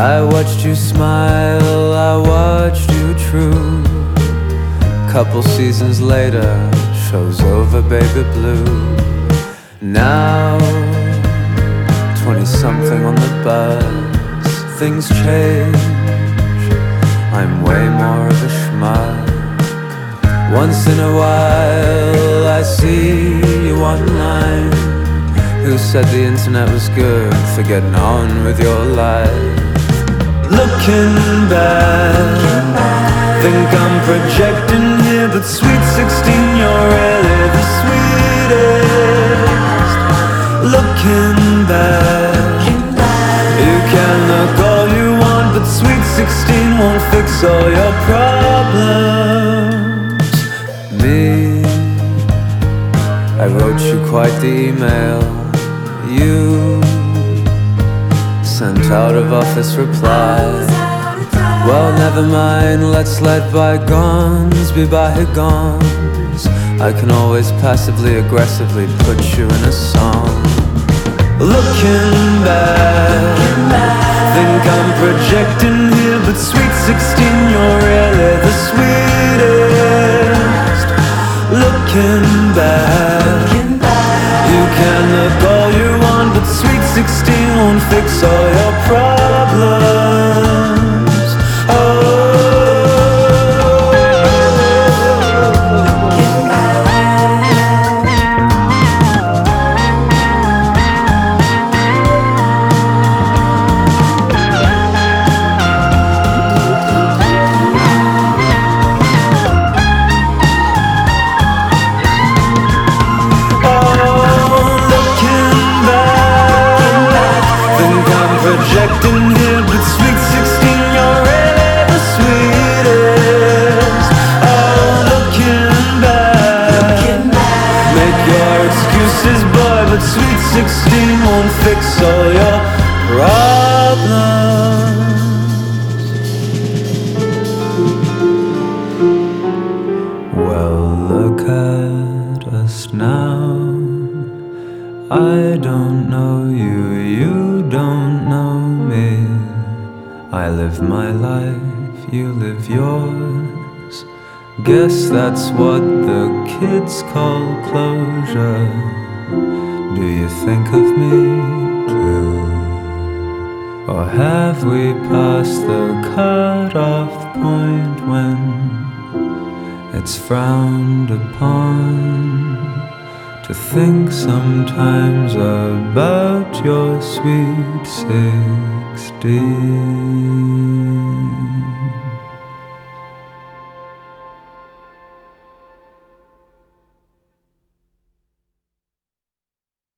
I watched you smile, I watched you true. Couple seasons later, show's over, baby blue. Now, 20-something on the bus, things change, I'm way more of a schmuck. Once in a while I see you online. Who said the internet was good for getting on with your life? Looking back, think I'm projecting here, but sweet 16, you're really the sweetest. Looking back, you can look all you want, but sweet 16 won't fix all your problems. Me, I wrote you quite the email. You sent out of office reply. Well, never mind, let's let bygones be bygones. I can always passively aggressively put you in a song. Looking back, think I'm projecting here, but sweet 16, you're really the sweetest. Looking back, you can look all you want, but sweet 16 won't fix all your problems. Oh, projecting here, but sweet 16, you're really the sweetest. Oh, looking back, make your excuses, boy, but sweet 16 won't fix all your problems. Well, look at us now. I don't know you, you don't know me. I live my life, you live yours. Guess that's what the kids call closure. Do you think of me too? Or have we passed the cut-off point when it's frowned upon to think sometimes about your sweet 16?